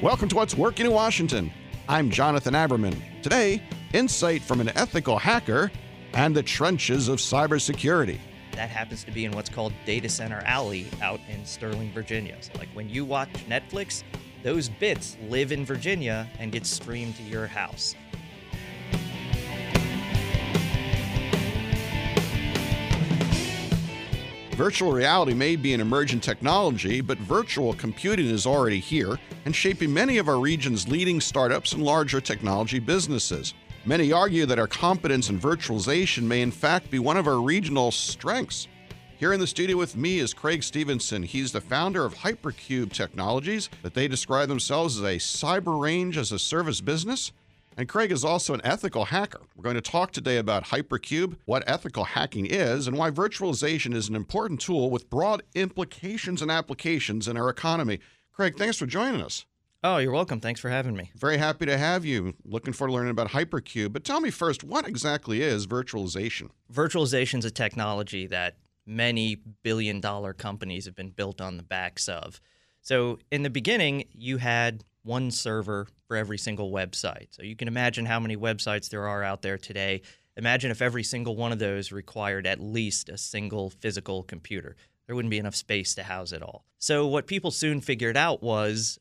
Welcome to What's Working in Washington. I'm Jonathan Aberman. Today, insight from an ethical hacker and the trenches of cybersecurity. That happens to be in what's called Data Center Alley out in Sterling, Virginia. So like when you watch Netflix, those bits live in Virginia and get streamed to your house. Virtual reality may be an emergent technology, but virtual computing is already here and shaping many of our region's leading startups and larger technology businesses. Many argue that our competence in virtualization may in fact be one of our regional strengths. Here in the studio with me is Craig Stevenson. He's the founder of Hypercube Technologies, that they describe themselves as a cyber range as a service business. And Craig is also an ethical hacker. We're going to talk today about Hypercube, what ethical hacking is, and why virtualization is an important tool with broad implications and applications in our economy. Craig, thanks for joining us. Oh, you're welcome. Thanks for having me. Very happy to have you. Looking forward to learning about Hypercube. But tell me first, what exactly is virtualization? Virtualization is a technology that many billion-dollar companies have been built on the backs of. So in the beginning, you had one server for every single website. So you can imagine how many websites there are out there today. Imagine if every single one of those required at least a single physical computer. There wouldn't be enough space to house it all. So what people soon figured out was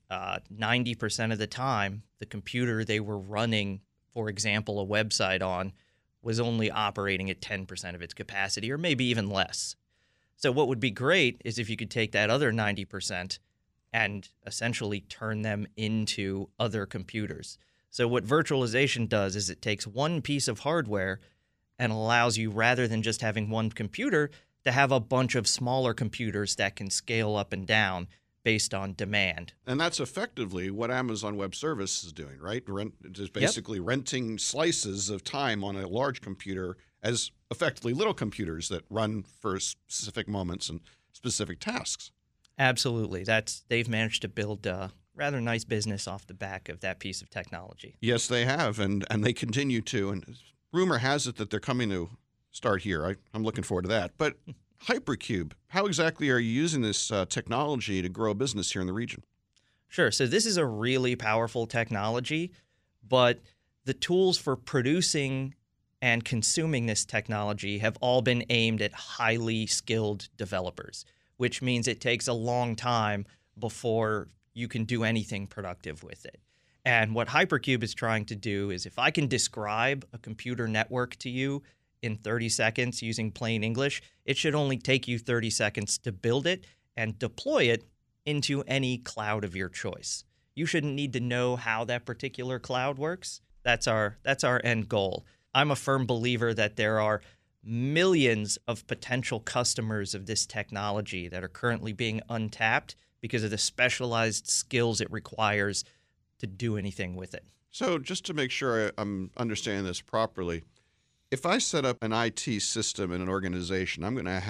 90% of the time, the computer they were running, for example, a website on, was only operating at 10% of its capacity, or maybe even less. So what would be great is if you could take that other 90% and essentially turn them into other computers. So what virtualization does is it takes one piece of hardware and allows you, rather than just having one computer, to have a bunch of smaller computers that can scale up and down based on demand. And that's effectively what Amazon Web Service is doing, right? Just basically renting slices of time on a large computer as effectively little computers that run for specific moments and specific tasks. Absolutely. They've managed to build a rather nice business off the back of that piece of technology. Yes, they have, and they continue to. And rumor has it that they're coming to start here. I'm looking forward to that. But Hypercube, how exactly are you using this technology to grow a business here in the region? Sure. So this is a really powerful technology, but the tools for producing and consuming this technology have all been aimed at highly skilled developers, which means it takes a long time before you can do anything productive with it. And what Hypercube is trying to do is, if I can describe a computer network to you in 30 seconds using plain English, it should only take you 30 seconds to build it and deploy it into any cloud of your choice. You shouldn't need to know how that particular cloud works. That's our end goal. I'm a firm believer that there are millions of potential customers of this technology that are currently being untapped because of the specialized skills it requires to do anything with it. So just to make sure I'm understanding this properly, if I set up an IT system in an organization, I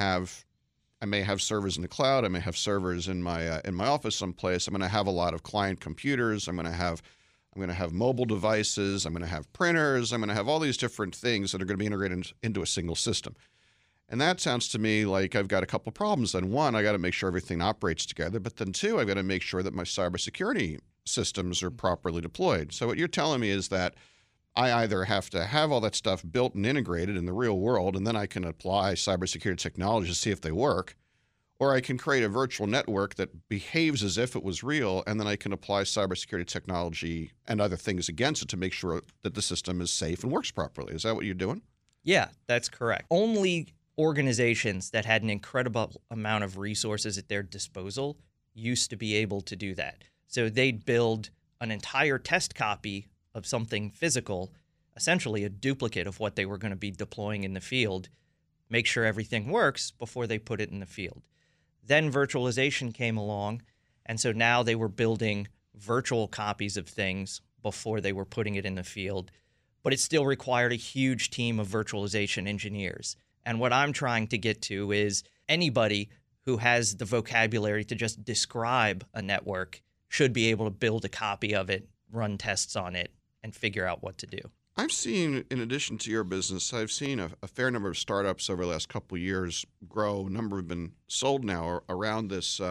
may have servers in the cloud, I may have servers in my office someplace, I'm going to have a lot of client computers, I'm going to have mobile devices, I'm going to have printers, I'm going to have all these different things that are going to be integrated into a single system. And that sounds to me like I've got a couple of problems. Then one, I got to make sure everything operates together, but then two, I've got to make sure that my cybersecurity systems are properly deployed. So what you're telling me is that I either have to have all that stuff built and integrated in the real world, and then I can apply cybersecurity technology to see if they work, or I can create a virtual network that behaves as if it was real, and then I can apply cybersecurity technology and other things against it to make sure that the system is safe and works properly. Is that what you're doing? Yeah, that's correct. Only organizations that had an incredible amount of resources at their disposal used to be able to do that. So they'd build an entire test copy of something physical, essentially a duplicate of what they were going to be deploying in the field, make sure everything works before they put it in the field. Then virtualization came along, and so now they were building virtual copies of things before they were putting it in the field, but it still required a huge team of virtualization engineers. And what I'm trying to get to is anybody who has the vocabulary to just describe a network should be able to build a copy of it, run tests on it, and figure out what to do. I've seen, in addition to your business, I've seen a fair number of startups over the last couple of years grow. A number have been sold now around this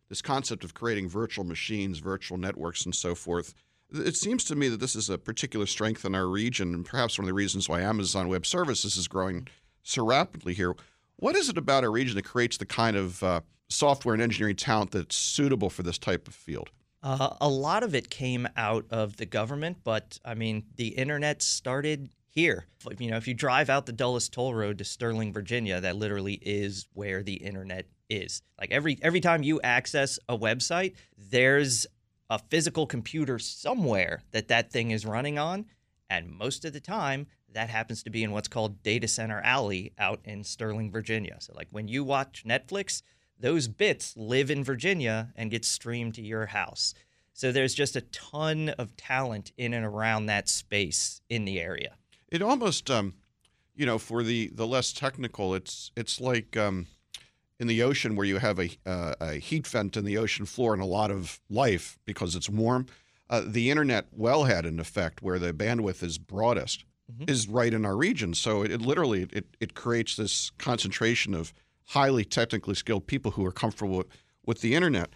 this concept of creating virtual machines, virtual networks, and so forth. It seems to me that this is a particular strength in our region, and perhaps one of the reasons why Amazon Web Services is growing so rapidly here. What is it about our region that creates the kind of software and engineering talent that's suitable for this type of field? A lot of it came out of the government, but I mean, the internet started here. If you drive out the Dulles Toll Road to Sterling, Virginia, that literally is where the internet is. Like every time you access a website, there's a physical computer somewhere that thing is running on, and most of the time that happens to be in what's called Data Center Alley out in Sterling, Virginia. So like when you watch Netflix, those bits live in Virginia and get streamed to your house. So there's just a ton of talent in and around that space in the area. It almost, for the less technical, it's like in the ocean where you have a heat vent in the ocean floor and a lot of life because it's warm. The internet wellhead, in effect, where the bandwidth is broadest, is right in our region. So it literally creates this concentration of highly technically skilled people who are comfortable with the internet.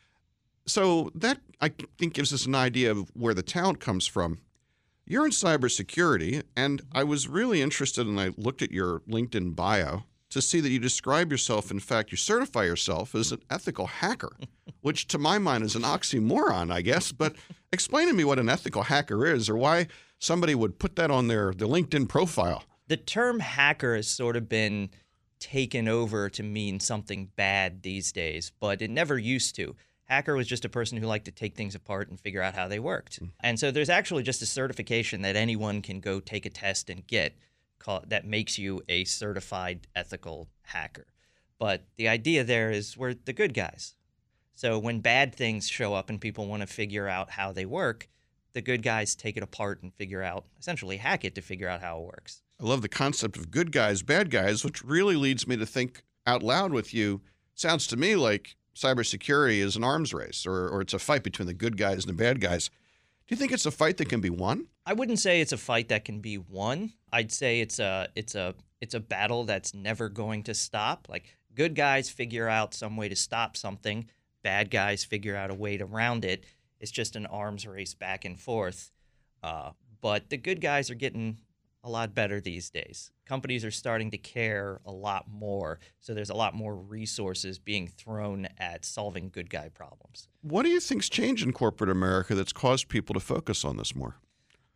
So that, I think, gives us an idea of where the talent comes from. You're in cybersecurity, and I was really interested, and I looked at your LinkedIn bio to see that you describe yourself, in fact, you certify yourself as an ethical hacker, which to my mind is an oxymoron, I guess. But explain to me what an ethical hacker is, or why somebody would put that on their LinkedIn profile. The term hacker has sort of been taken over to mean something bad these days, but it never used to. Hacker was just a person who liked to take things apart and figure out how they worked. And so there's actually just a certification that anyone can go take a test and get that makes you a certified ethical hacker. But the idea there is we're the good guys. So when bad things show up and people want to figure out how they work, the good guys take it apart and essentially hack it to figure out how it works. I love the concept of good guys, bad guys, which really leads me to think out loud with you. Sounds to me like cybersecurity is an arms race, or it's a fight between the good guys and the bad guys. Do you think it's a fight that can be won? I wouldn't say it's a fight that can be won. I'd say it's a battle that's never going to stop. Like, good guys figure out some way to stop something, bad guys figure out a way around it. It's just an arms race back and forth. But the good guys are getting a lot better these days. Companies are starting to care a lot more, so there's a lot more resources being thrown at solving good guy problems. What do you think's changed in corporate America that's caused people to focus on this more?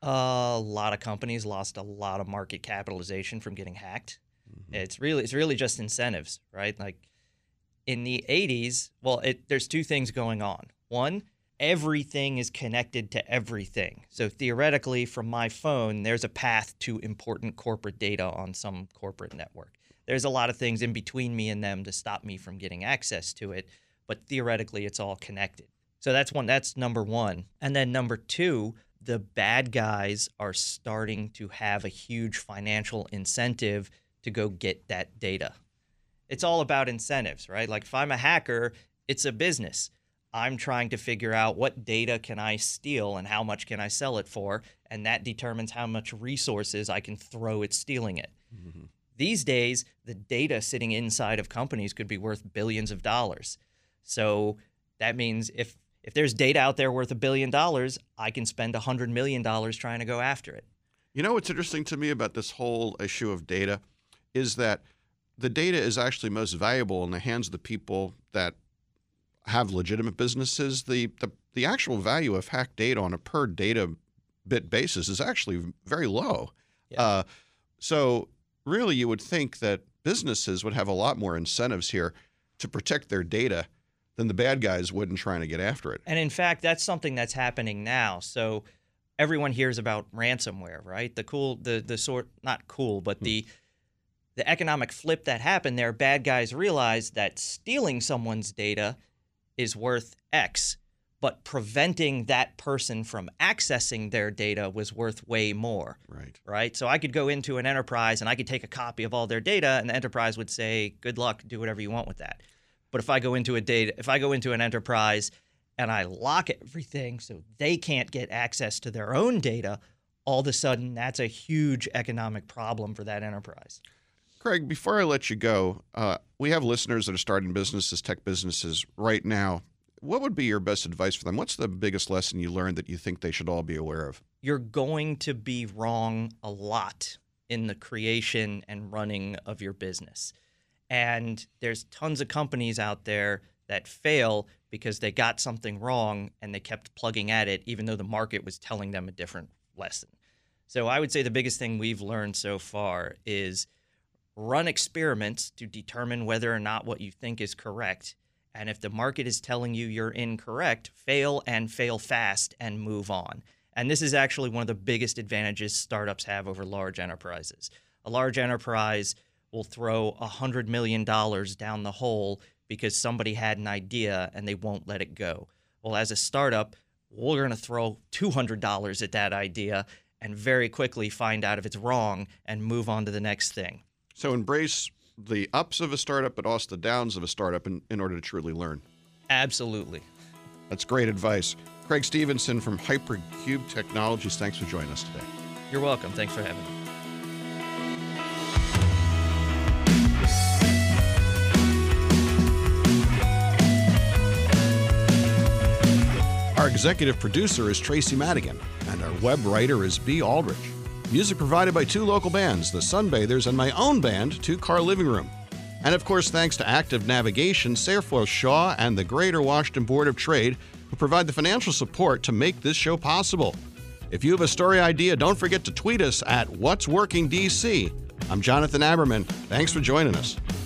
A lot of companies lost a lot of market capitalization from getting hacked. It's really just incentives, right? Like in the 80s, there's two things going on. One, everything is connected to everything. So theoretically, from my phone, there's a path to important corporate data on some corporate network. There's a lot of things in between me and them to stop me from getting access to it, but theoretically, it's all connected. So that's number one. And then number two, the bad guys are starting to have a huge financial incentive to go get that data. It's all about incentives, right? Like if I'm a hacker, it's a business. I'm trying to figure out what data can I steal and how much can I sell it for, and that determines how much resources I can throw at stealing it. These days, the data sitting inside of companies could be worth billions of dollars. So that means if there's data out there worth $1 billion, I can spend $100 million trying to go after it. You know what's interesting to me about this whole issue of data is that the data is actually most valuable in the hands of the people that have legitimate businesses. The actual value of hacked data on a per data bit basis is actually very low. Yeah. So really you would think that businesses would have a lot more incentives here to protect their data than the bad guys would in trying to get after it. And in fact, that's something that's happening now. So everyone hears about ransomware, right? The economic flip that happened there, bad guys realized that stealing someone's data is worth X, but preventing that person from accessing their data was worth way more. Right? So I could go into an enterprise and I could take a copy of all their data, and the enterprise would say, good luck, do whatever you want with that. But if I go into an enterprise and I lock everything so they can't get access to their own data, all of a sudden that's a huge economic problem for that enterprise. Craig, before I let you go, we have listeners that are starting businesses, tech businesses right now. What would be your best advice for them? What's the biggest lesson you learned that you think they should all be aware of? You're going to be wrong a lot in the creation and running of your business. And there's tons of companies out there that fail because they got something wrong and they kept plugging at it, even though the market was telling them a different lesson. So I would say the biggest thing we've learned so far is run experiments to determine whether or not what you think is correct. And if the market is telling you you're incorrect, fail and fail fast and move on. And this is actually one of the biggest advantages startups have over large enterprises. A large enterprise will throw $100 million down the hole because somebody had an idea and they won't let it go. Well, as a startup, we're going to throw $200 at that idea and very quickly find out if it's wrong and move on to the next thing. So embrace the ups of a startup, but also the downs of a startup in order to truly learn. Absolutely. That's great advice. Craig Stevenson from Hypercube Technologies, thanks for joining us today. You're welcome. Thanks for having me. Our executive producer is Tracy Madigan, and our web writer is B. Aldrich. Music provided by two local bands, the Sunbathers, and my own band, Two Car Living Room. And of course, thanks to Active Navigation, Sarefoyle Shaw, and the Greater Washington Board of Trade, who provide the financial support to make this show possible. If you have a story idea, don't forget to tweet us at What's Working DC. I'm Jonathan Aberman. Thanks for joining us.